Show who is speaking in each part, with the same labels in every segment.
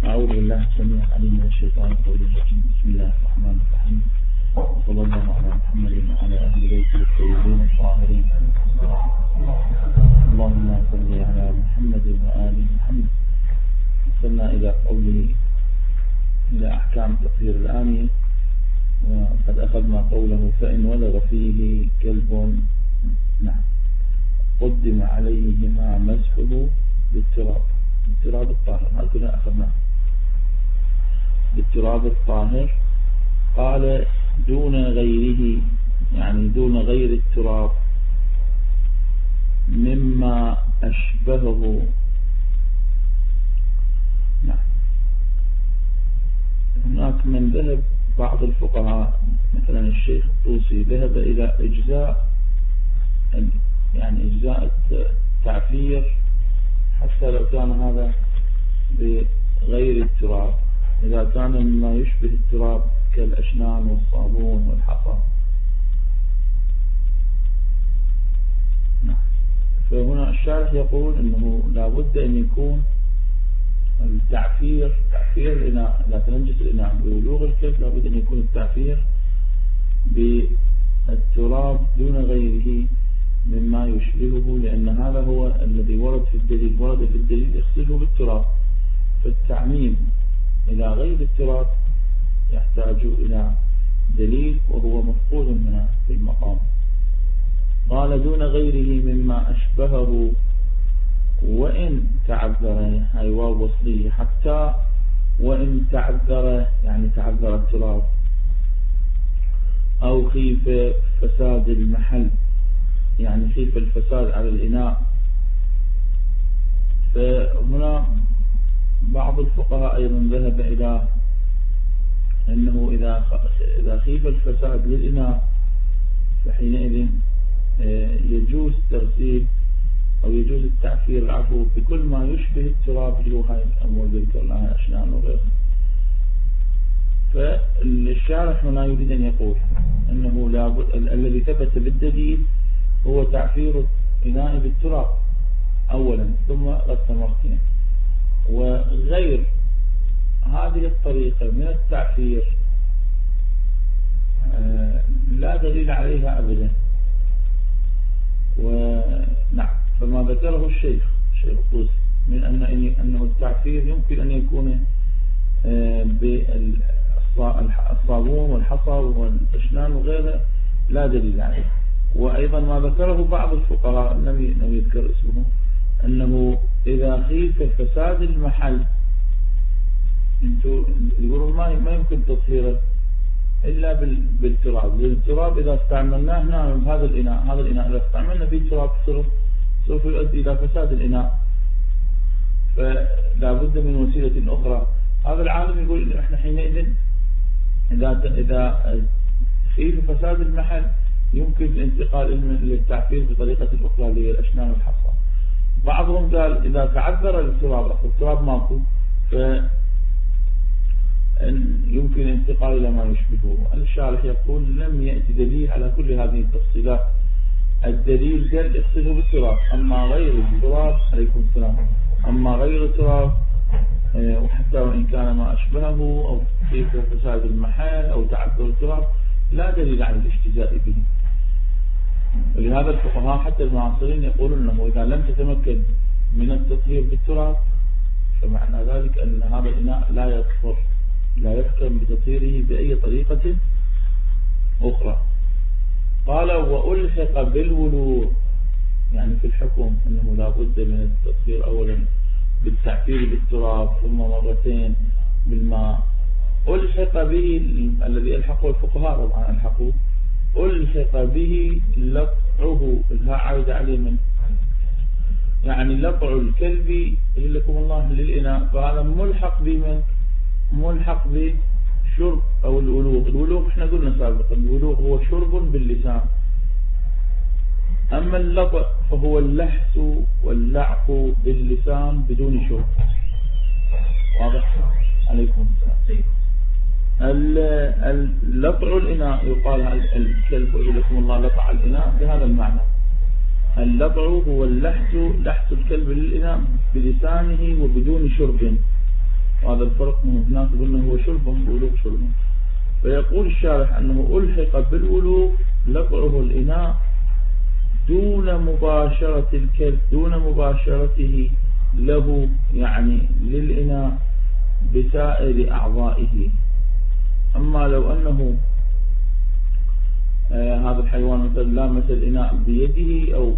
Speaker 1: أعوذ بالله السميع العليم من الشيطان الرجيم. بسم الله الرحمن الرحيم، وصلى الله على محمد وعلى أهل بيته الطيبين الطاهرين. اللهم صل على محمد وآل محمد. وصلنا إلى قوله إلى أحكام تطهير الآنية، وقد أخذنا قوله فإن ولغ فيه كلب قدم عليهما مسحه بالتراب الطاهر. هذا كنا أخذناه بالتراب الطاهر. قال دون غيره، يعني دون غير التراب مما أشبهه. هناك من ذهب بعض الفقهاء مثلا الشيخ الطوسي ذهب إلى إجزاء التعفير حتى لو كان هذا بغير التراب، إذا كان مما يشبه التراب كالأشنان والصابون والحصى. فهنا الشارح يقول أنه لا بد أن يكون التعفير الإناء، لا تنجس الإناء بولوغ الكلب، لا بد أن يكون التعفير بالتراب دون غيره مما يشبهه، لأن هذا هو الذي ورد في الدليل اغسله بالتراب. فالتعميم إلى غير التراب يحتاج إلى دليل، وهو مفقود هنا في المقام. قال دون غيره مما أشبهه وإن تعذر، هاي واو وصلية، حتى وإن تعذر يعني تعذر التراب أو خيف فساد المحل، يعني خيف الفساد على الإناء. فهنا بعض الفقهاء أيضا ذهب إلى أنه إذا خيف الفساد للإناء فحينئذ يجوز تغسيل أو يجوز التعفير العفو بكل ما يشبه التراب، اللي هو هاي الأمور ذكر لها أشنان وغيرها. فالشارح هنا يريد أن يقول أنه الذي ثبت بالدليل هو تعفير الإناء بالتراب أولا ثم غسل مرتين، وغير هذه الطريقة من التعفير لا دليل عليها أبدا. فما ذكره الشيخ الطوسي من أنه التعفير يمكن أن يكون بالصابون والحصى والأشنان وغيرها لا دليل عليه. وأيضا ما ذكره بعض الفقهاء لم يذكر اسمه، أنه إذا خيف فساد المحل، يقولون ما يمكن تطهيره إلا بالتراب، لأن التراب إذا استعملناه هنا هذا الإناء إذا استعملنا فيه تراب سوف يؤدي إلى فساد الإناء، فلا بد من وسيلة أخرى. هذا العالم يقول إحنا حينئذ إذا خيف فساد المحل يمكن الانتقال للتعفير بطريقة أخرى للأشنان والحصى. بعضهم قال إذا تعذر التراب ماكو يمكن الانتقال إلى ما يشبهه. الشارح يقول لم يأتي دليل على كل هذه التفصيلات. الدليل قال اغسله بالتراب، أما غير التراب عليكم السلام، أما غير التراب وحتى وإن كان ما أشبهه أو كيف فساد المحل أو تعذر التراب لا دليل على الاجتزاء به. ولهذا الفقهاء حتى المعاصرين يقولون أنه إذا لم تتمكن من التطهير بالتراب فمعنى ذلك أن هذا الإناء لا يحكم بتطهيره بأي طريقة أخرى. قال وألحق بالولوغ، يعني في الحكم أنه لا بد من التطهير أولا بالتعفير بالتراب ثم مرتين بالماء. ألحق به الذي ألحقه الفقهاء طبعا ألحق به لطعه، الها عايد عليه من يعني لطع الكلب لكم الله للإناء، فهذا ملحق بشرب أو الولوغ احنا قلنا سابقا الولوغ هو شرب باللسان، أما اللطع فهو اللحس واللعق باللسان بدون شرب. واضح عليكم السلام. اللطع الإناء يقال الكلب لكم الله لطع الإناء بهذا المعنى. اللطع هو لحس الكلب للإناء بلسانه وبدون شرب، وهذا الفرق هناك قلنا هو شرب ولوغ شرب. فيقول الشارح أنه ألحق بالولوغ لقعه الإناء دون مباشرة الكلب، دون مباشرته له يعني للإناء بسائر أعضائه. أما لو أنه هذا الحيوان مثلا لامس الإناء بيده أو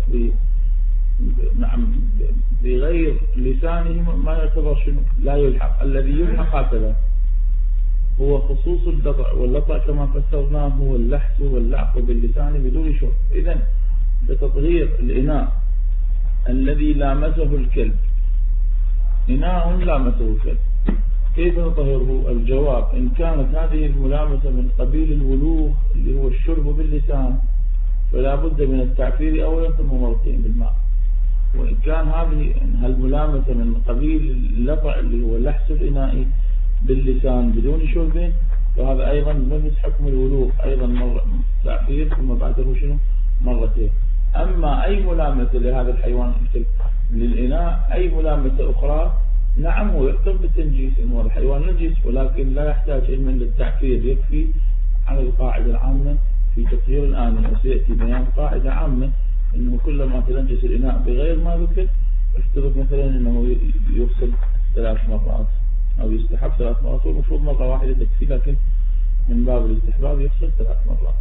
Speaker 1: بغير لسانه ما يعتبر شنو، لا يلحق. الذي يلحق هكذا هو خصوص اللطع، واللطع كما فسرناه هو اللحس واللعق باللسان بدون شرب. إذن بتطهير الإناء الذي لامسه الكلب، إناء لامسه الكلب، كيف نطهره؟ الجواب: إن كانت هذه الملامسة من قبيل الولوغ اللي هو الشرب باللسان فلا بد من التعفير أولا ثم مرتين بالماء. وإن كان هذه الملامسة من قبيل اللطع اللي هو لحس الإناء باللسان بدون شرب فهذا أيضا نفس حكم الولوغ، أيضا مرة تعفير ثم بعده شنو مرتين. أما أي ملامسة لهذا الحيوان للإناء، أي ملامسة أخرى، نعم هو يحكم بالتنجيس إنه الحيوان نجس، ولكن لا يحتاج علما للتعفير، يكفي على القاعدة العامة في تطهير الآنية. وسيأتي بيان قاعدة عامة إنه كلما تنجس الإناء بغير ما ذكر افترض مثلا إنه يغسل 3 مرات أو يستحب 3 مرات، والمفروض مرة واحدة تكفي، لكن من باب الاستحباب يغسل 3 مرات.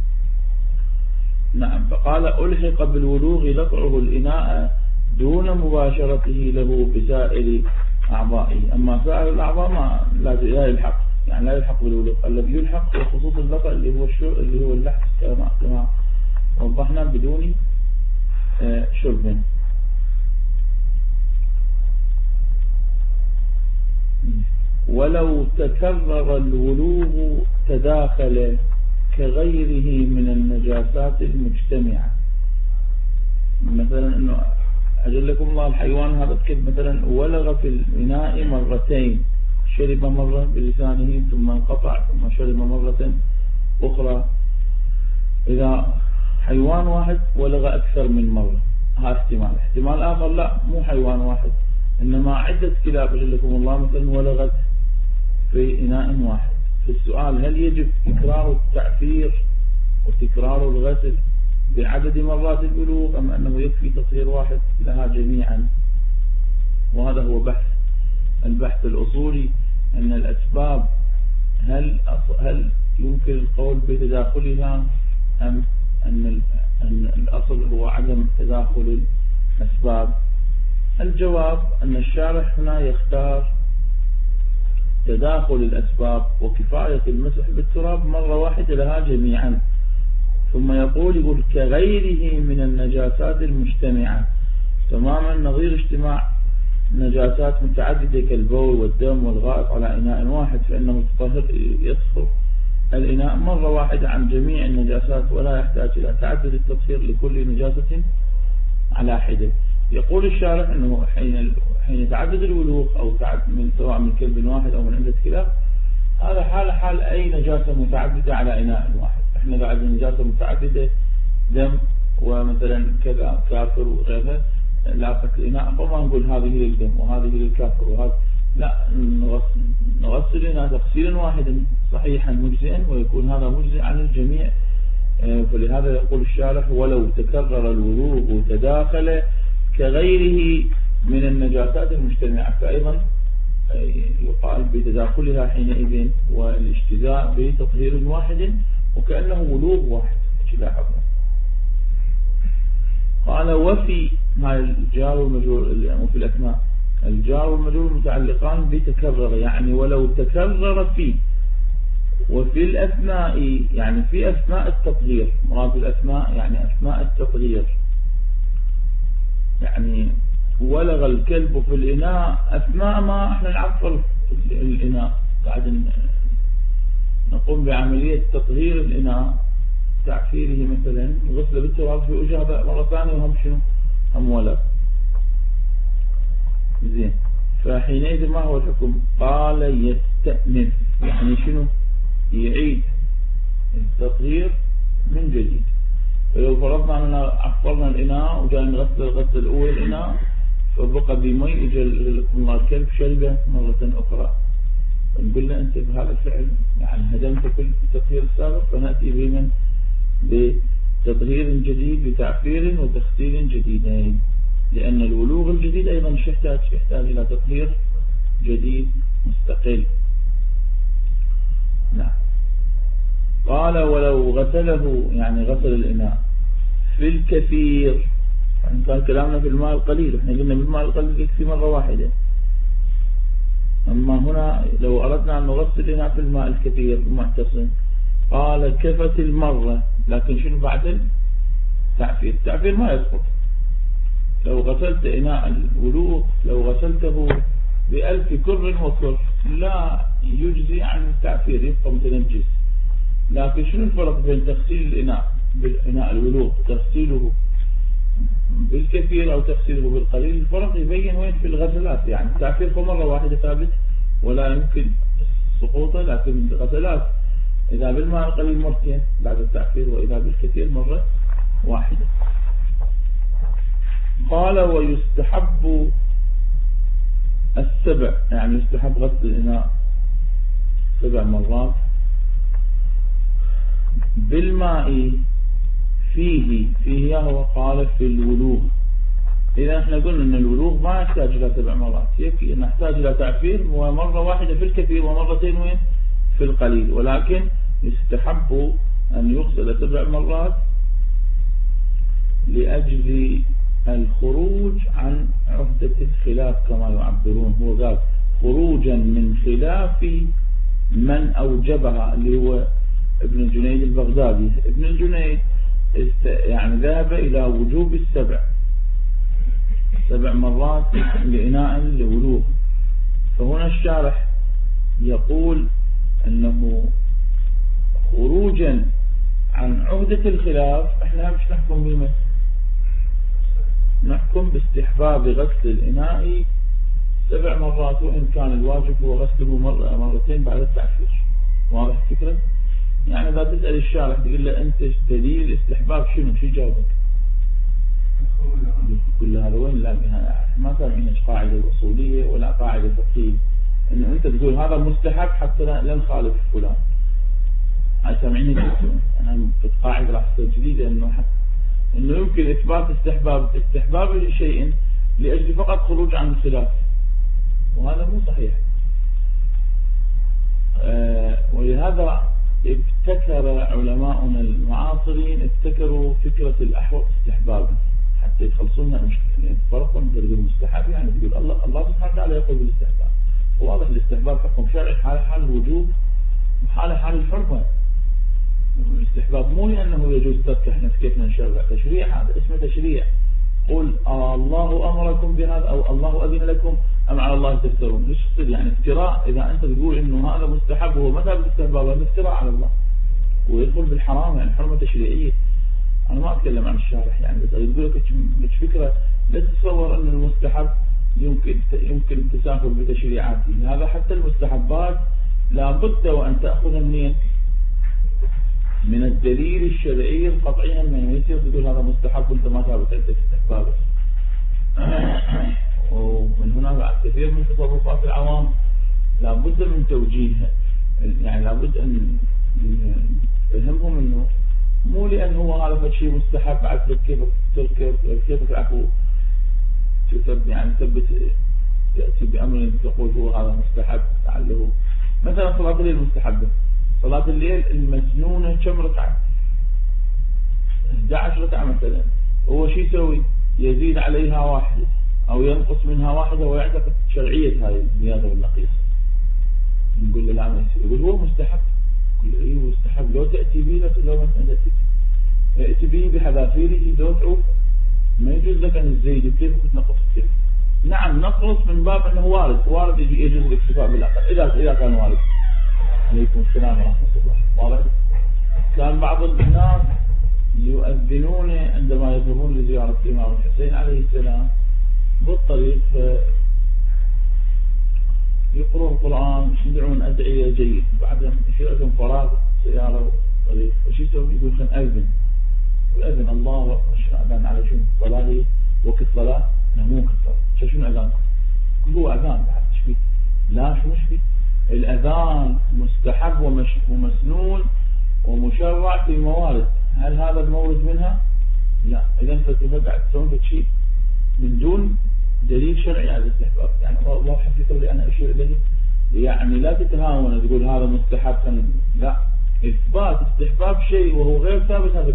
Speaker 1: نعم. فقال: ألحق بالولوغ لقعه الإناء دون مباشرته له بسائر أعضائه. أما سائر الأعضاء ما لا يلحق، يعني لا يلحق بالولوغ. الذي يلحق هو خصوص اللطع اللي هو اللحس كما وضحنا بدون شرب. ولو تكرر الولوغ تداخل كغيره من النجاسات المجتمعة. مثلا انه اجلكم الله الحيوان هذا الكلب مثلا ولغ في الإناء مرتين، شرب مرة بلسانه ثم انقطع ثم شرب مرة أخرى. إذا حيوان واحد ولغ أكثر من مرة هذا احتمال آخر لا مو حيوان واحد إنما عدة كلاب أجلكم الله مثلا ولغت في إناء واحد. في السؤال: هل يجب تكرار التعفير وتكرار الغسل بعدد مرات البلوغ أم أنه يكفي تطهير واحد لها جميعا؟ وهذا هو البحث الأصولي، أن الأسباب هل يمكن القول بتداخلها أم أن الأصل هو عدم تداخل الأسباب. الجواب أن الشارح هنا يختار تداخل الأسباب وكفاية المسح بالتراب مرة واحدة لها جميعا، ثم يقول كغيره من النجاسات المجتمعة، تماما نظير اجتماع نجاسات متعددة كالبول والدم والغائط على إناء واحد، فإنه يطهر الإناء مرة واحدة عن جميع النجاسات ولا يحتاج إلى تعدد التطهير لكل نجاسة على حدة. يقول الشارح أنه حين يتعدد الولوغ أو سواء من كلب واحد أو من عدة كلاب، هذا حال أي نجاسة متعددة على إناء واحد. احنا بعد نجاسة متعددة دم ومثلا كذا كافر وغيرها لاقت الإناء، فما نقول هذه للدم وهذه للكافر وهذا لا، نغسل الإناء تغسيلا واحدا صحيحا مجزئا ويكون هذا مجزئ عن الجميع. فلهذا يقول الشارح: ولو تكرر الولوغ تداخل كغيره من النجاسات المجتمعة، فأيضا يقال بتداخلها حينئذ والاجتزاء بتطهير واحد وكأنه ولوغ واحد. قال: وفي الجار والمجرور وفي الأسماء، الجار والمجرور متعلقان بتكرر، يعني ولو تكرر فيه. وفي الأسماء يعني في أسماء التطهير، مراد الأسماء يعني أسماء التطهير، يعني ولغ الكلب في الإناء أسماء ما احنا نعفر الإناء، قاعد نقوم بعملية تطهير الإناء، تعفيره مثلا غسل بالتراب في وجهه مرة ثانية وهم شنو هم ولغ. زين، فحينئذ ما هو الحكم؟ قال: يستأنف، يعني شنو؟ يعيد التطهير من جديد. فلو فرضنا أننا عفرنا الإناء وجاي نغسل الغسل الأول الإناء، فبقى بمي اجى الله الكلب شربه مرة أخرى، نقول له أنت بهذا الفعل يعني هدمت كل التطهير السابق، فنأتي بمن بتطهير جديد بتعفير وتغسيل جديدين، لأن الولوغ الجديد أيضا يحتاج إلى تطهير جديد مستقل. نعم. قال ولو غسله يعني غسل الإناء في الكثير، يعني كان كلامنا في الماء القليل، احنا قلنا بالماء القليل يكفي مرة واحدة، أما هنا لو أردنا أن نغسل الإناء في الماء الكثير المعتصم قال كفت المرة، لكن شنو بعد التعفير؟ التعفير ما يسقط. لو غسلت إناء الولوغ لو غسلته ب1000 كر وكر لا يجزي عن التعفير، يبقى متنجس. لكن شنو الفرق بين تغسيل الإناء بالإناء الولوغ تغسيله بالكثير أو تغسيله بالقليل؟ الفرق يبين وين في الغسلات، يعني التعفير مرة واحدة ثابت ولا يمكن سقوطه، لكن الغسلات إذا بالماء القليل مرتين بعد التعفير، وإذا بالكثير مرة واحدة. قال ويستحب السبع، يعني يستحب غسل الإناء 7 مرات بالماء فيه هو قال في الولوغ. إذا احنا قلنا أن الولوغ ما يحتاج إلى 7 مرات، يكفي أن نحتاج إلى تعفير ومرة واحدة في الكثير ومرتين وين في القليل، ولكن يستحب أن يغسل 7 مرات لأجل الخروج عن عهدة الخلاف كما يعبرون. هو قال خروجا من خلاف من أوجبها، اللي هو ابن الجنيد البغدادي. ابن الجنيد يعني ذهب إلى وجوب 7 مرات لإناء الولوغ. فهنا الشارح يقول أنه خروجا عن عهدة الخلاف احنا مش نحكم بما نحكم باستحباب غسل الإناء 7 مرات، وإن كان الواجب هو غسله مرتين بعد التعفير. واضح الفكرة؟ يعني إذا تسأل الشارح تقول له أنت دليل استحباب شنو جاوبك؟ كل هذا وين؟ لا ما سامعين قاعدة أصولية ولا قاعدة فقهية إنه أنت تقول هذا مستحب حتى لا نخالف فلان. هاي سامعين أنا في قاعدة راح تصير جديدة إنه يمكن إثبات استحباب شيء لأجل فقط خروج عن الخلاف، وهذا مو صحيح. ولهذا ابتكر علماؤنا المعاصرين ابتكروا فكرة الأحوط استحبابا حتى يخلصون المشكلة. يعني فرق بين المستحب، يعني تقول الله سبحانه وتعالى يقول بالاستحباب، واضح الاستحباب حكم شرعي حال الوجوب وحال الحرمة. الاستحباب مو لأنه يجوز ترك، احنا كيف نشرع تشريع، هذا اسمه تشريع. قل الله أمركم بهذا أو الله أذن لكم أم على الله تفترون. ليش تصير يعني افتراء؟ إذا أنت تقول إنه هذا مستحب وهو ما ثابت استحباب، هذا افتراء على الله ويدخل بالحرام، يعني حرمة تشريعية. أنا ما أتكلم عن الشارح يعني، بس أقول لك فكرة لا تتصور أن المستحب يمكن التساهل بتشريعاته. هذا حتى المستحبات لابد وأن تأخذ من الدليل الشرعي القطعي، من يصير تقول هذا مستحب وانت ما ثابت عندك استحبابه. ومن هنا بعد كثير من تصرفات العوام لابد من توجيهها، يعني لابد أن نفهمهم أنه مو لأنه هو هذا شيء مستحب بعد كيف العفو يعني تثبت تأتي بأمر تقول هو هذا مستحب لعله. مثلا صلاة الليل المستحبة، صلاة الليل المسنونة كم ركعة؟ 11 ركعة مثلا. هو شو يسوي؟ يزيد عليها واحدة أو ينقص منها واحدة ويعتقد شرعية هذه الزيادة والنقيص. نقول له لا ما يصير، يقول هو مستحب. يقول إيه مستحب، لو تأتي به لو مثلا تأتي به بحذافيره لو تعوف، ما يجوز لك أن تزيد كيف تنقص كيف. نعم نقص من باب أنه وارد يجوز الاكتفاء بالأقل إذا كان وارد. عليكم السلام ورحمة الله. واضح؟ كان بعض الناس يؤذنون عندما يذهبون لزيارة الإمام الحسين عليه السلام بالطريق، يقرؤون القرآن يدعون أدعية جيد، بعدين يصير لهم فراغ سيارة طريق، وش يسوي؟ يقول خلينا أذن، وأذن الله أكبر. أذن على شنو؟ صلاة وقت الصلاة مو كثر. شنو أذان؟ هو أذان بعد إيش فيه؟ لا شو مش فيه؟ الأذان مستحب ومسنون ومشرع في موارد، هل هذا المورد منها؟ لا. إذا فتبقى تسوون شيء من دون دليل شرعي على الاستحباب. يعني واضح في قولي أنا أشير إليه، يعني لا تتهاون تقول هذا مستحب، لا. إثبات استحباب شيء وهو غير ثابت هذا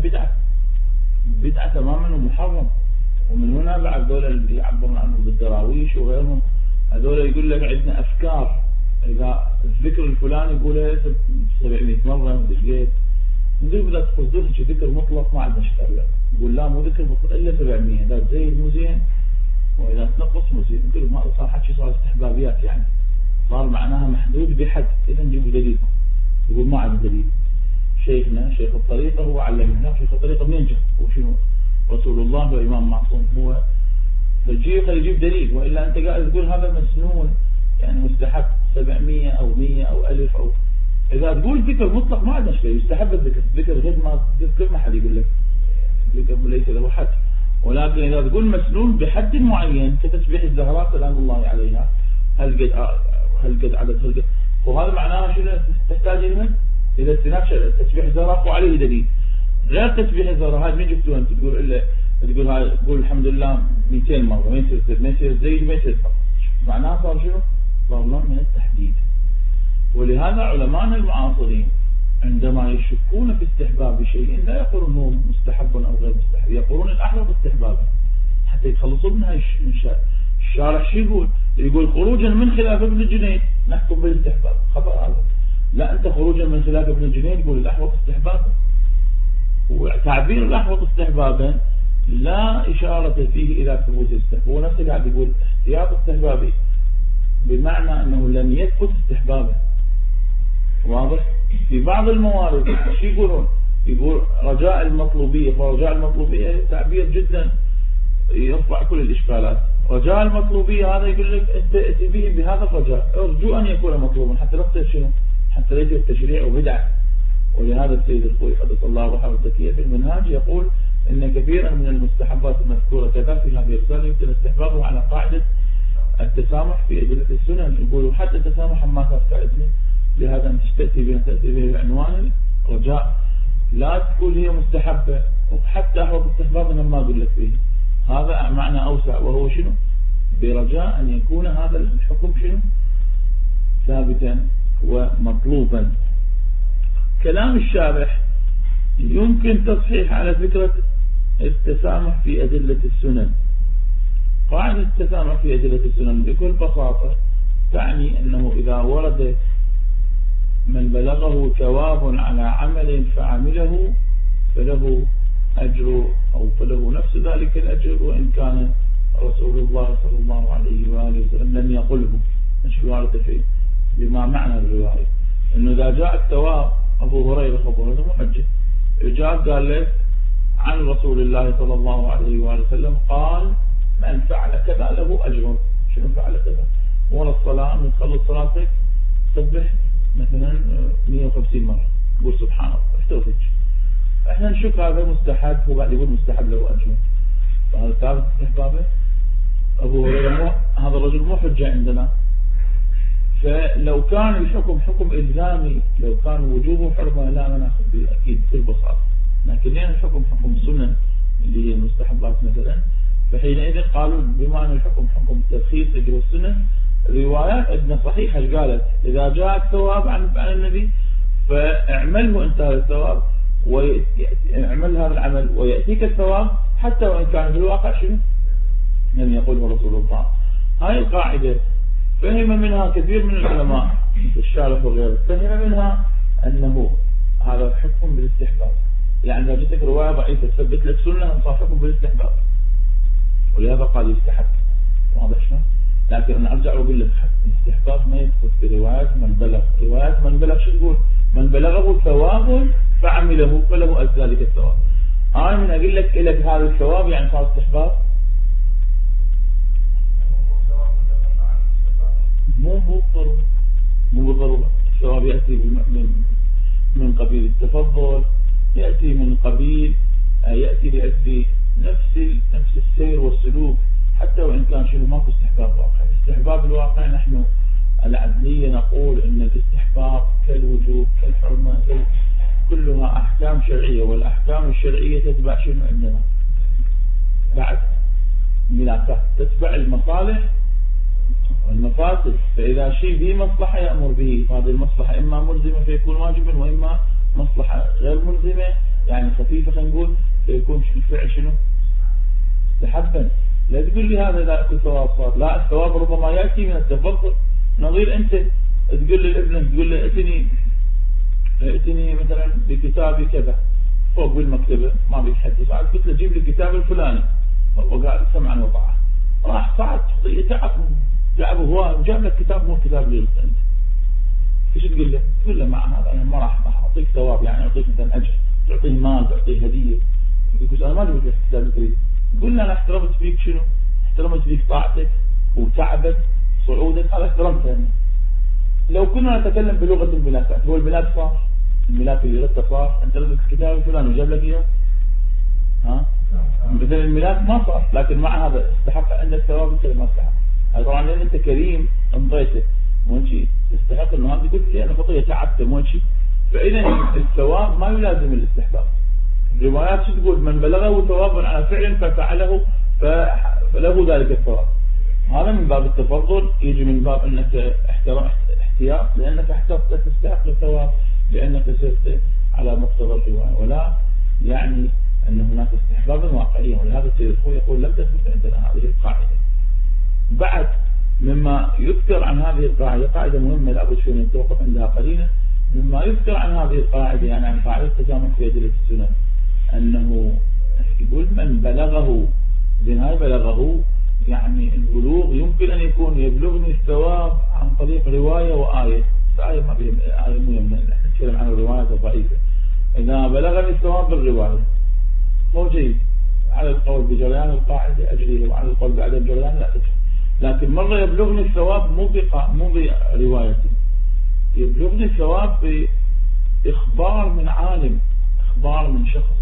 Speaker 1: بدعة تماما ومحرم. ومن هنا بعد دول اللي يعبرون عنه بالدراويش وغيرهم، هذول يقول لك عندنا أفكار، إذا الذكر الفلاني يقوله 700 مرة مدري نقول بدأ تقصدوه ذكر مطلق ما عندنا شكر له. يقول لا مو ذكر مطلق إلا 700، إذا زين مو زين وإذا تنقص مو زين. نقول ما صار حكي، صار استحبابيات، يعني صار معناها محدود بحد. إذا نجيب دليل، يقول ما عندنا دليل. شيخنا شيخ الطريقة هو علمنا، شيخ الطريقة منين جاء وشنو؟ رسول الله وإمام معصوم. هو يجيب دليل، وإلا أنت قاعد تقول هذا مسنون يعني مستحب 700 أو 100 أو 1000 أو إذا تقول ذكر مطلق ما عندنا شيء. يستحب الذكر غير ما تذكر ما حد يقول لك ذكر ليس له حد. ولكن إذا تقول مسنون بحد معين كتسبيح الزهراء سلام الله عليها، هل قد عدد وهذا معناه شنو؟ تحتاج إلى استناد شرعي. تسبيح الزهراء وعليه دليل. غير تسبيح الزهراء هذا من جبتوه أنت؟ تقول هاي تقول الحمد لله 200 مرة، ما يصير زيد ما يصير. معناه صار شنو؟ صار نوع من التحديد. ولهذا علماء المعاصرين عندما يشكون في استحباب شيء لا يقولون هو مستحب أو غير مستحب، يقولون الأحرى استحبابا حتى يتخلصوا منها. الشارح شو يقول خروجا من خلاف ابن الجنيد نحكم بالاستحباب، خطأ هذا. لا، أنت خروجا من خلاف ابن الجنيد يقول الأحوط استحبابا، وتعبير الأحوط استحبابا لا إشارة فيه إلى ثبوت الاستحباب. هو نفسه قاعد يقول احتياط استحبابي بمعنى أنه لم يثبت استحبابا. واضح؟ في بعض الموارد شو يقولون؟ يقول رجاء المطلوبية، فرجاء المطلوبية تعبير جدا يرفع كل الإشكالات. رجاء المطلوبية هذا يقول لك أنت ائتي به بهذا الرجاء، أرجو أن يكون مطلوبا حتى لا تصير شنو؟ حتى ليس التشريع وبدعة. ولهذا السيد الخوي قدس الله روحه الزكية في المنهاج يقول إن كثيرا من المستحبات المذكورة كذا في هذه الرسالة يمكن استحبابه على قاعدة التسامح في أدلة السنن. يقولوا حتى التسامح ما كانت قاعدة، لهذا أنت تأتي به بعنوان الرجاء، لا تقول هي مستحبة. وحتى أحوط استحباب أنا ما أقول لك فيه، هذا معنى أوسع، وهو شنو؟ برجاء أن يكون هذا الحكم شنو؟ ثابتا ومطلوبا. كلام الشارح يمكن تصحيح على فكرة التسامح في أدلة السنن. قاعدة التسامح في أدلة السنن بكل بساطة تعني أنه إذا ورد من بلغه ثواب على عمل فعمله فله أجر أو فله نفس ذلك الأجر، وإن كان رسول الله صلى الله عليه وآله وسلم لم يقله. مش وارد فيه بما معنى الرواية أنه إذا جاء الثواب أبو هريرة خبره محجة جاء قال لك عن رسول الله صلى الله عليه وآله وسلم قال من فعل كذا له أجر. شنو فعل كذا؟ ورا الصلاة من تخلص صلاتك تسبح مثلا 150 مرة قول سبحان الله احتوفج. احنا نشوف هذا مستحب، هو قاعد يقول مستحب له أجر، فهذا ثابت استحبابه. أبو هريرة هذا الرجل مو حجة عندنا. فلو كان الحكم حكم إلزامي، لو كان وجوبه حرمة لا ما ناخذ به أكيد بكل بساطة. لكن لأن الحكم حكم سنن اللي هي المستحبات مثلا، فحينئذ قالوا بما أن الحكم حكم ترخيص أجر السنن. روايات عندنا صحيحة قالت إذا جاء الثواب عن النبي فاعمله أنت هذا الثواب واعمل هذا العمل ويأتيك الثواب حتى وإن كان في الواقع شنو لم يقوله رسول الله. هاي القاعدة فهم منها كثير من العلماء الشارح وغيره، فهم منها أنه هذا حكم بالاستحباب. يعني إذا جتك رواية ضعيفة تثبت لك سنة صار حكم بالاستحباب، ولهذا قال يستحب. واضح شلون؟ لكن أنا أرجع وأقول لك الاستحباب ما يثبت بروايات من بلغ. روايات من بلغ شو تقول؟ من بلغه ثواب فعمله فله ذلك الثواب. أنا من أقول لك إلك هذا الثواب يعني صار استحباب؟ مو بالضرورة. الثواب يأتي من قبيل التفضل، يأتي من قبيل يأتي لأجل نفس السير والسلوك، حتى وإن كان شنو ماكو استحباب واقعي. استحباب الواقع نحن العدلية نقول إن الاستحباب كالوجوب كالحرمة كلها أحكام شرعية، والأحكام الشرعية تتبع شنو عندنا بعد ملاكات، تتبع المصالح والمفاسد. فإذا شيء به مصلحة يأمر به، هذه المصلحة إما ملزمة فيكون واجبا، وإما مصلحة غير ملزمة يعني خفيفة خلينا نقول فيكون الفعل شنو استحبا. لا تقول لي هذا لا أكل ثواب صار، لا، الثواب ربما يأتي من التفضل. نظير أنت تقول للابن تقول له ائتني مثلا بكتابي كذا فوق بالمكتبة ما بيتحدث، بعد قلت له جيب لي الكتاب الفلاني، وقال سمعا وطاعة، راح صعد تعب هو وجاب لك كتاب مو كتاب لي انت، ايش تقول له؟ تقول له مع هذا انا ما راح اعطيك ثواب، يعني اعطيك مثلا اجر، تعطيه مال، تعطيه هديه. يقول انا ما جبت لك كتاب تريد. قول له انا احترمت فيك شنو؟ احترمت فيك طاعتك وتعبك صعودك، هذا احترمته يعني. لو كنا نتكلم بلغه الملاكات، هو الملاك صار، الملاك اللي ردته صار، انت ردت الكتاب الفلاني وجاب لك اياه، ها مثلا الملاك ما صار، لكن مع هذا استحق عندك ثواب مثل ما استحق. طبعا لان انت كريم انطيته مو شيء تستحق انه هذا قلت لي انا خطيه تعبت مو شيء. فاذا الثواب ما يلازم الاستحباب. الروايات شو تقول؟ من بلغه ثواب على فعل ففعله فله ذلك الثواب. هذا من باب التفضل، يجي من باب انك احتياط، لانك احترت تستحق الثواب لانك سرت على مقتضى الروايه، ولا يعني ان هناك استحبابا واقعيا. ولهذا السيد الخوي يقول لم تثبت عندنا هذه القاعده. بعد مما يذكر عن هذه القاعده، قاعده مهمه لابد شوي نتوقف عندها قليلا. مما يذكر عن هذه القاعده يعني عن قاعده التسامح في ادله السنن، انه يقول من بلغه بنهايه بلغه، يعني البلوغ يمكن ان يكون يبلغني الثواب عن طريق روايه وايه. آية ما بين آية مهمة، نتكلم عن الروايات الضعيفة. إذا بلغني الثواب بالرواية هو جيد، على القول بجريان القاعدة أجري، وعلى القول بعدم جريان لا أجري. لكن مرة يبلغني الثواب مو بروايتي، يبلغني الثواب بإخبار من عالم، إخبار من شخص.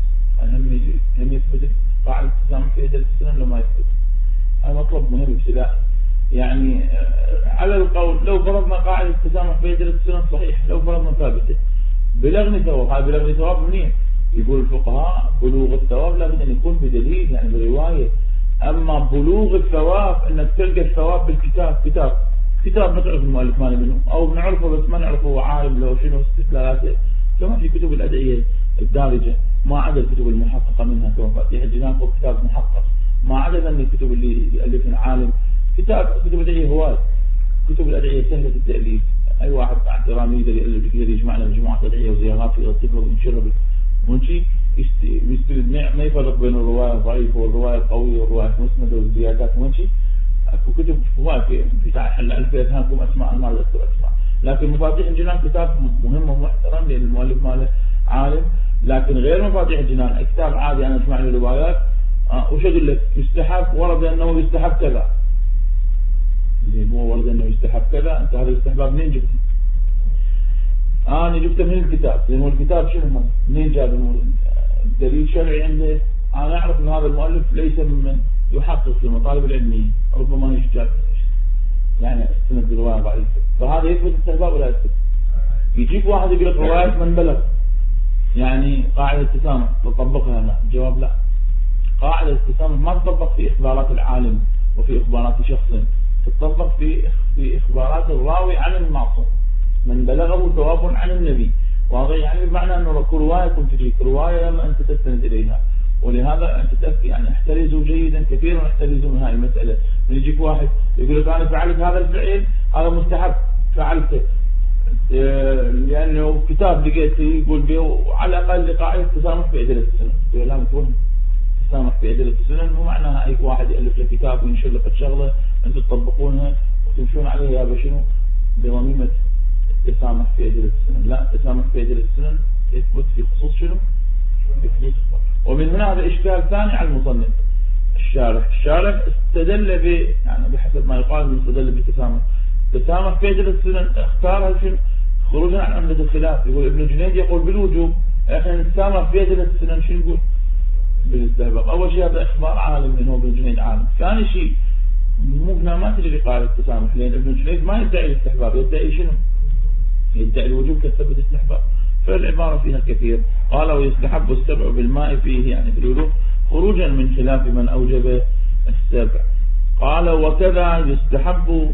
Speaker 1: هم يثبت قاعدة التسامح في أدلة السنن لما يثبت. هذا مطلب مهم ابتدائي. يعني على القول لو فرضنا قاعدة التسامح في أدلة السنن صحيح، لو فرضنا ثابتة بلغني ثواب، هذا بلغني ثواب منين؟ يقول الفقهاء بلوغ الثواب لابد أن يكون بدليل، يعني برواية. أما بلوغ الثواب أنك تلقى الثواب بالكتاب، كتاب نعرف المؤلف ماله منه، أو نعرفه بس ما نعرفه هو عالم لو شنو استدلالاته، كما في كتب الأدعية الدارجة، ما عدا الكتب المحققة منها كمفاتيح الجنان هو كتاب محقق، ما عدا أن الكتب اللي يألفها عالم. كتب الأدعية هواي، كتب الأدعية سهلة التأليف، أي واحد احترامي يقدر يجمع لنا مجموعة أدعية وزيارات ويرتب له وينشر ونشي يستند، ما يفرق بين الرواية الضعيفة والرواية القوية والرواية المسندة والزيادات ونشي. أكو كتب هواي في حل ألفية هاكم أسماء ما أذكر أسماء، لكن مفاتيح الجنان كتاب مهم ومحترم لأن المؤلف ماله عالم. لكن غير مفاتيح الجنان كتاب عادي أنا أسمع له روايات، وش أقول لك يستحب ورد أنه يستحب كذا، مو ورد أنه يستحب كذا. أنت هذا الاستحباب منين جبته؟ أنا جبته من الكتاب، لأنه الكتاب شنو منين جاب دليل شرعي عنده. أنا أعرف أن هذا المؤلف ليس ممن يحقق في المطالب العلمية، ربما يشجع يعني استند برواية ضعيفة، فهذا يثبت الاستحباب ولا يثبت؟ يجيب واحد يقول لك رواية من بلغ يعني قاعدة التسامح تطبقها هنا، الجواب لا. قاعدة التسامح ما تطبق في إخبارات العالم وفي إخبارات شخص، تطبق في إخبارات الراوي عن المعصوم. من بلغه ثواب عن النبي، وهذا يعني بمعنى أنه كل رواية تجيك رواية لما أنت تستند إليها. ولهذا أنت يعني احترزوا جيدا، كثيرا احترزوا من هذه المسألة. من يجيك واحد يقول لك أنا فعلت هذا الفعل، هذا مستحب فعلته لأنه كتاب لقيته يقول به، وعلى الأقل قاعدة التسامح في أدلة السنن. يقول لا متوهم، التسامح في أدلة السنن مو معناها أي واحد يألف لك كتاب وينشر لك شغلة أنتم تطبقونها وتمشون عليها يا بشنو بضميمة التسامح في أدلة السنن. لا، التسامح في أدلة السنن يثبت في خصوص شنو؟ في خصوص. ومن هنا هذا إشكال ثاني على المصنف. الشارح استدل يعني بحسب ما يقال من استدل بالتسامح. التسامح في أدلة السنن اختارها شنو؟ خروجا عن عمدة الخلاف. يقول ابن جنيد يقول بالوجوب، احنا نتسامح في أدلة السنن شنو نقول؟ بالاستحباب. أول شيء هذا إخبار عالم من هو ابن جنيد عالم. ثاني شيء مو هنا ما تجري قاعدة التسامح، لأن ابن جنيد ما يدعي الاستحباب، يدعي شنو؟ يدعي الوجوب كثبت الاستحباب. فالعبارة فيها كثير. قال ويستحب السبع بالماء فيه يعني في الوضوء خروجا من خلاف من أوجب السبع. قال وكذا يستحب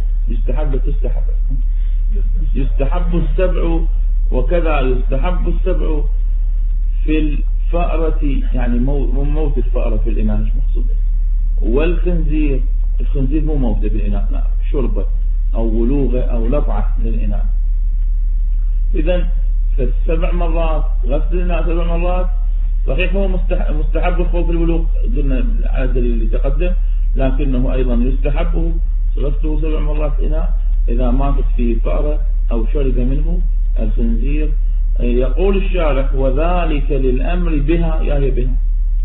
Speaker 1: السبع، وكذا يستحب السبع في الفأرة، يعني موت الفأرة في الإناء مش مقصود، والخنزير، الخنزير مو موت بالإناء، لا شربة أو ولوغة أو لطعة للإناء. إذن فالسبع مرات غسل الإناء 7 مرات صحيح هو مستحب الخوف الولوغ قلنا على الدليل اللي تقدم، لكنه أيضا يستحب غسله 7 مرات إناء إذا ماتت فيه فأرة أو شرب منه الخنزير. يقول الشارح وذلك للأمر بها، يا هي بها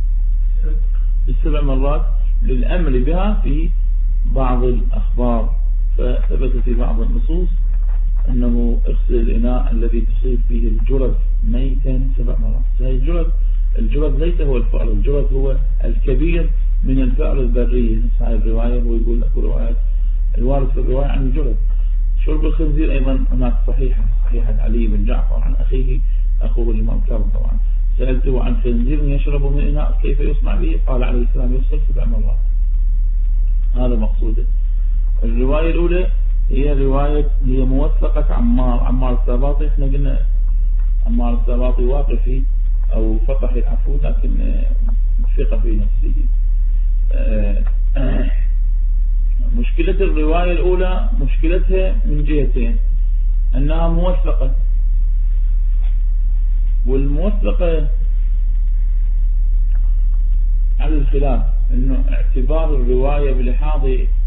Speaker 1: 7 مرات للأمر بها في بعض الأخبار، فثبت في بعض النصوص أنه اغسل الإناء الذي تصيب فيه الجرذ ميتا 7 مرات. الجرذ ليس هو الفأر، الجرذ هو الكبير من الفأر البرية. هذه الرواية هو يقول لك روايات الوارد في الرواية عن الجرذ. شرب الخنزير أيضا هناك صحيحة علي بن جعفر عن أخيه أخوه الإمام كاظم طبعا، سألته عن خنزير يشرب من إناء كيف يصنع به؟ قال عليه السلام يغسل 7 مرات. هذا مقصوده. الرواية الأولى هي موثقة عمار السباطي. احنا قلنا عمار السباطي واقفي أو فقهي العفو، لكن ثقة في نفسه. مشكلة الرواية الأولى مشكلتها من جهتين، أنها موثقة، والموثقة على الخلاف أنه اعتبار الرواية بلحاظ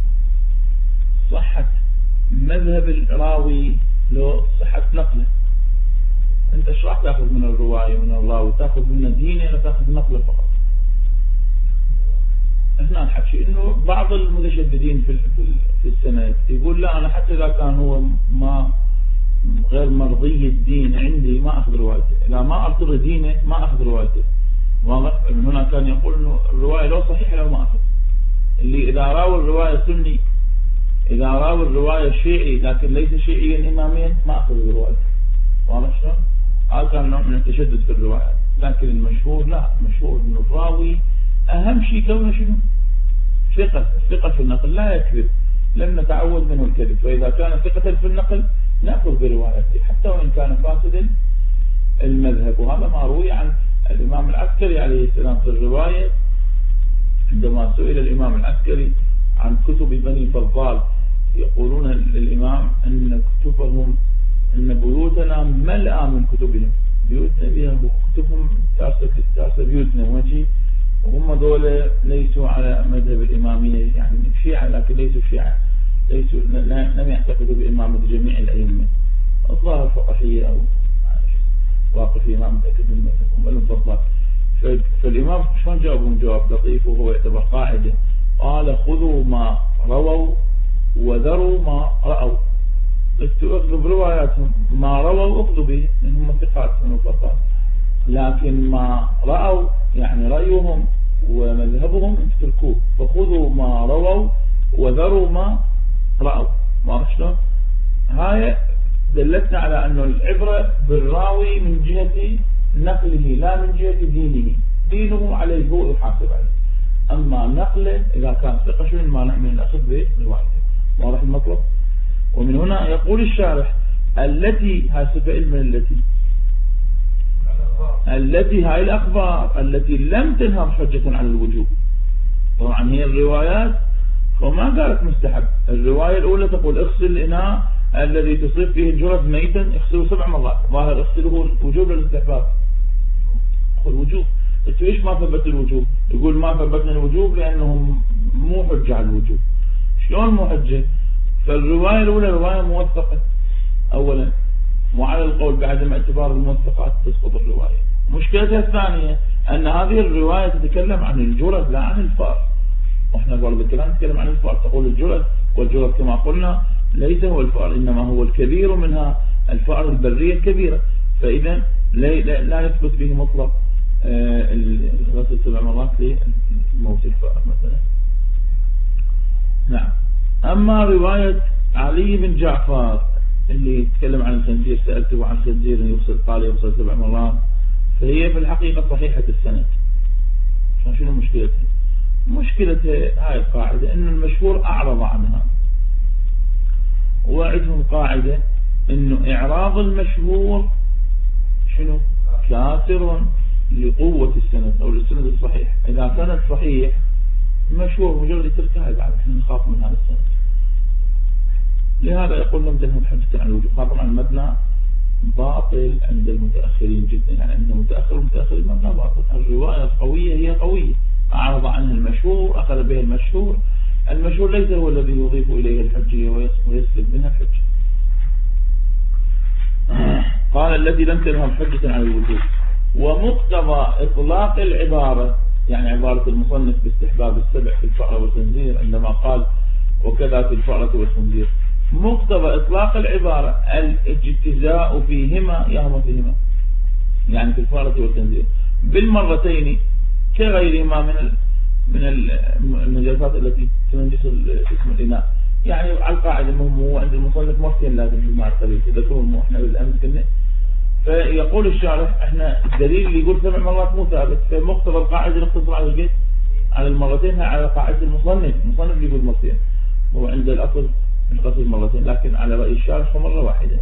Speaker 1: صحة مذهب الراوي لو صحة نقله. أنت ايش راح تأخذ من الرواية من الراوي؟ تأخذ منه دينه ولا تأخذ نقله فقط؟ احنا نحكي انه بعض المتشددين في السند يقول لا انا حتى اذا كان هو ما غير مرضي الدين عندي ما اخذ روايته، اذا ما ارتضي دينه ما اخذ روايته. من هنا كان يقول انه الرواية لو صحيحة لو ما اخذ. اللي اذا راوي الرواية سني، اذا راوي الرواية شيعي لكن ليس شيعيا اماميا ما اخذ روايته. واضح شلون؟ هذا كان نوع من التشدد في الروايات. لكن المشهور لا، المشهور انه الراوي أهم شيء كونه شنو؟ ثقة في النقل، لا يكذب، لم نتعود منه الكذب. فإذا كان ثقة في النقل نأخذ بروايته حتى وإن كان فاسدا المذهب. وهذا ما روي عن الإمام العسكري عليه السلام في الرواية عندما سئل الإمام العسكري عن كتب بني فضال، يقولون للإمام أن كتبهم، أن بيوتنا ملأى من كتبهم، بيوتنا بها كتبهم تأسى بيوتنا وجي، وهم دولة ليسوا على مذهب الإمامية، يعني شيعة لكن ليسوا شيعة، لم يعتقدوا بإمامة جميع الأئمة، الظاهر فقهية أو واقفية، ما متأكد من مذهبهم ولا مفضل. فالإمام شلون جاوبهم جواب لطيف وهو يعتبر قاعدة، قال خذوا ما رووا وذروا ما رأوا. اخذوا برواياتهم، ما رووا اخذوا به لأنهم ثقات من الفقهاء، لكن ما رأوا يعني رأيهم ومذهبهم تتركوه، فخذوا ما رووا وذروا ما رأوا. ما شلون؟ هاي دلتنا على أنه العبرة بالراوي من جهة نقله لا من جهة دينه. دينه عليه هو يحاسب عليه، أما نقله إذا كان ثقة شو المانع من الأخذ بروايته. واضح المطلب؟ ومن هنا يقول الشارح التي هاي صفة علم التي هاي الأخبار التي لم تنهض حجة على الوجوب. طبعا هي الروايات وما قالت مستحب. الرواية الأولى تقول اغسل الإناء الذي تصيب فيه الجرذ ميتا اغسله 7 مرات، ظاهر اغسله وجوب للاستحباب، قل وجوب. قلت ايش ما ثبت الوجوب؟ يقول ما ثبتنا الوجوب لأنهم مو حجة على الوجوب. شلون مو حجة؟ فالرواية الأولى رواية موثقة أولا، وعلى القول بعدم اعتبار الموثقات تسقط الرواية. مشكلتها الثانية أن هذه الرواية تتكلم عن الجرذ لا عن الفأر، واحنا قبل الكلام نتكلم عن الفأر، تقول الجرذ، والجرذ كما قلنا ليس هو الفأر إنما هو الكبير منها، الفأر البرية الكبيرة. فإذا لا يثبت به مطلق الغسل 7 مرات لموت الفأر مثلا. نعم. أما رواية علي بن جعفر اللي يتكلم عن الخنزير، سألته عن الخنزير يغسل، قال يغسل 7 مرات، فهي في الحقيقة صحيحة السند. شنو مشكلتها؟ مشكلتها هاي القاعدة إن المشهور أعرض عنها، وعندهم قاعدة إنه إعراض المشهور شنو؟ كاسر لقوة السند أو السند الصحيح. إذا سند صحيح مشهور مجرد تركها بعد احنا نخاف من هذا السند. لهذا يقول لم تنهم حجة عن الوجوب. طبعا المبنى باطل عند المتأخرين جدا، يعني عند المتأخر المبنى باطل. الرواية القوية هي قوية، أعرض عنها المشهور، أخذ به المشهور ليس هو الذي يضيف إليه الحجية ويسلب منها الحجة. قال الذي لم تنهم حجة عن الوجوب. ومقتضى إطلاق العبارة، يعني عبارة المصنف باستحباب السبع في الفأرة والخنزير عندما قال وكذا في الفأرة والخنزير، مقتضى إطلاق العبارة الاجتزاء فيهما يعني في الفأرة والخنزير بالمرتين كغيرهما من النجاسات التي تنجس اسم الإناء. يعني على القاعدة هو عند المصنف مرتين لازم بالماء القليل، تذكرون احنا بالأمس كنا. فيقول الشارح احنا الدليل اللي يقول 7 مرات مو ثابت، فمقتضى القاعدة نقتصر على الجيد على المرتين، على قاعدة المصنف اللي يقول مرتين، هو عند الأصل القصد مرتين، لكن على رأي الشارح مرة واحدة.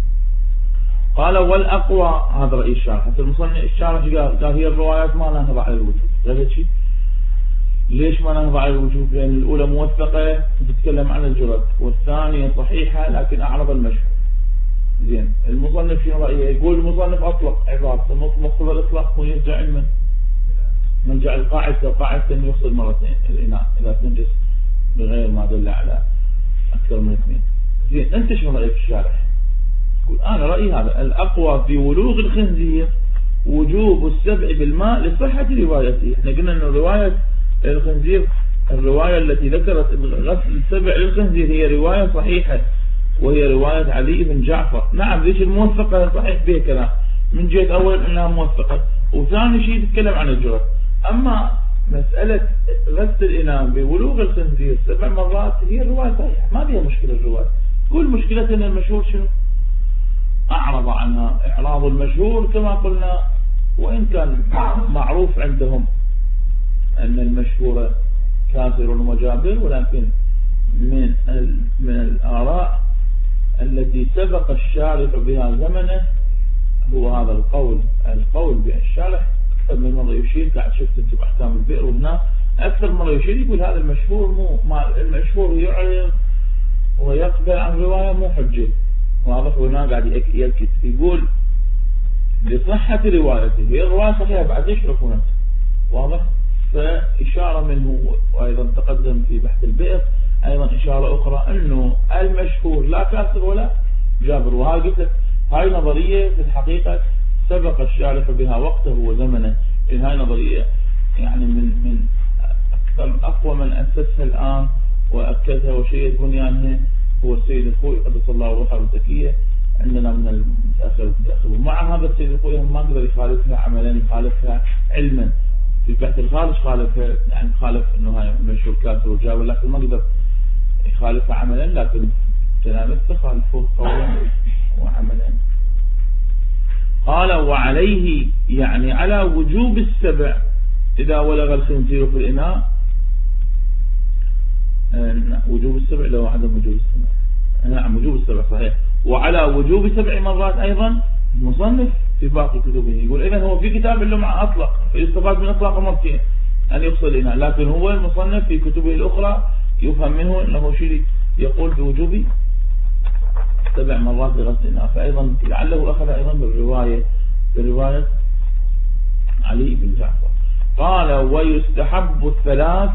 Speaker 1: قال والأقوى، هذا رأي الشارح. المصنف الشارح قال هي الروايات ما نهض على الوجوب. غير شيء ليش ما نهض على الوجوب؟ لأن الأولى موثقة تتكلم عن الجرد، والثانية صحيحة لكن أعرض المشهور. زين، المصنف شنو رأيه؟ يقول المصنف أطلق عبارة، مقتضى الإطلاق ويرجع علما نرجع القاعدة أن يغسل مرتين الإناء إذا تنجس بغير ما دل على أكثر من 2. زين، أنت شنو رأيك الشارح؟ يقول أنا رأيي هذا الأقوى في ولوغ الخنزير وجوب السبع بالماء لصحة روايته. احنا قلنا أن رواية الخنزير، الرواية التي ذكرت غسل السبع للخنزير هي رواية صحيحة، وهي رواية علي بن جعفر. نعم، ليش الموثقة صحيح بها كلام من جهة أولا أنها موثقة، وثاني شيء تتكلم عن الجرد. أما مسألة غسل الإناء بولوغ الخنزير 7 مرات هي الرواية صحيحة، ما بها مشكلة الرواية. كل مشكلة أن المشهور شنو؟ أعرض عنها. إعراض المشهور كما قلنا، وإن كان معروف عندهم أن المشهور كافر وجابر، ولكن من الآراء التي سبق الشارح بها زمنه هو هذا القول بالشارح. أكثر من مرة يشير، قاعد شفت انتم أحكام البئر والنار، أكثر مرة يشير يقول هذا المشهور المشهور يعرض ويقبل عن رواية مو حجة. واضح؟ هنا قاعد يأكد يقول لصحة روايته، هي الرواية صحيحة بعد يشرفون. واضح؟ فإشارة منه، وأيضا تقدم في بحث البئر أيضا إشارة أخرى أنه المشهور لا كاسر ولا جابر. وهاي قلت لك هاي نظرية في الحقيقة سبق الشارح بها وقته وزمنه. هاي نظرية يعني من أقوى من أسسها الآن وأكدها وشيد بنيانها هو السيد الخوئي قدس الله روحه الزكية عندنا من المتأخر. ومع هذا السيد الخوئي ما قدر يخالفها عملا، يخالفها علما. في بحث الخارج خالفها، يعني خالف انه هاي مشهور كاسر وجابر، لكن ما قدر يخالفها عملا، لكن تلامذته خالفوه قولا وعملا. قال وعليه، يعني على وجوب السبع إذا ولغ الخنزير في الإناء. وجوب السبع لو عدم وجوب السبع. نعم، وجوب السبع صحيح. وعلى وجوب 7 مرات أيضا المصنف في باقي كتبه. يقول إذن هو في كتاب له مع أطلق، فيستفاد من أطلاق مرتين أن يفصل الإناء، لكن هو المصنف في كتبه الأخرى يفهم منه أنه شيء يقول بوجوب 7 مرات لغسل الإناء. فأيضا لعله أخذ أيضا برواية علي بن جعفر. قال ويستحب 3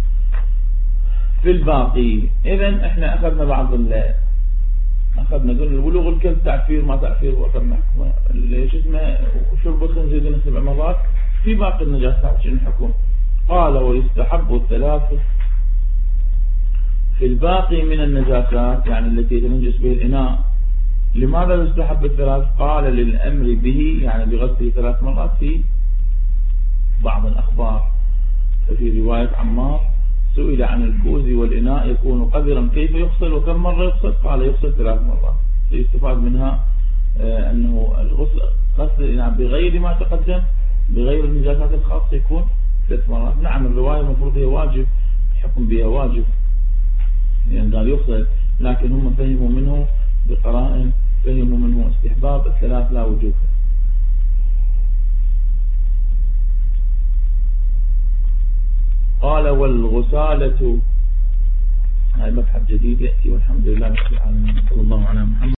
Speaker 1: في الباقي. إذن احنا أخذنا بعض أخذنا قلنا البلوغ الكل تعفير ما تعفير، وأخذنا ليش اسمه شرب الخنزير 7 مرات. في باقي النجاسات شنو الحكم؟ قال ويستحب 3 في الباقي من النجاسات، يعني التي تنجس به الإناء. لماذا يستحب 3؟ قال للأمر به، يعني بغسله 3 مرات في بعض الأخبار. ففي رواية عمار سئل عن الكوز والإناء يكون قذرا كيف يغسل وكم مرة يغسل؟ قال يغسل 3 مرات. يستفاد منها أنه الغسل غسل الإناء بغير ما تقدم بغير النجاسات الخاصة يكون 3 مرات. نعم الرواية المفروض هي واجب، الحكم بها واجب يعني قال يغسل، لكن هم فهموا منه بقرائن، فهموا منه استحباب 3 لا وجوب. قال والغسالة، هذا مبحث جديد يأتي والحمد لله رب العالمين. صلى الله على محمد.